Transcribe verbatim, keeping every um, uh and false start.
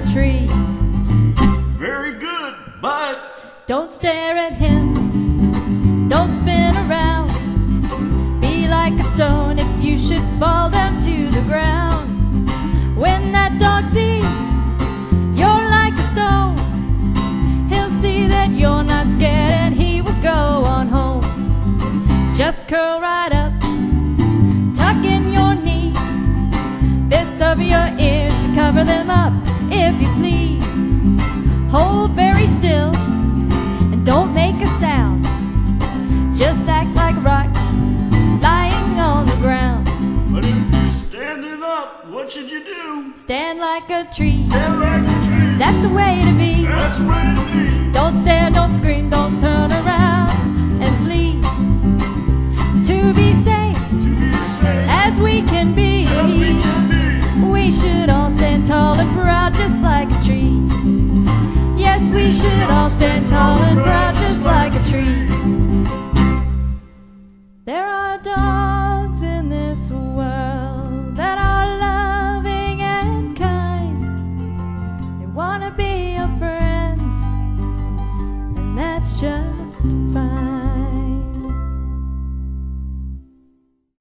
a tree. Very good, but don't stare at him, don't spin around. Be like a stone if you should fall down to the ground. When that dog sees you're like a stone, he'll see that you're not scared and he will go on home. Just curl right up, tuck in your knees, fists over your ears to cover them up, if you please. Hold very still and don't make a sound. Just act like a rock lying on the ground. But if you're standing up, what should you do? Stand like a tree. Stand like a tree. That's the way to be. That's the way to be. Don't stare, don't scream, don't turn around and flee. To be safe, To be safe as we can be, as we can be. we should all stand tall and proud just like a tree. Yes, we should all stand tall and proud just like a tree.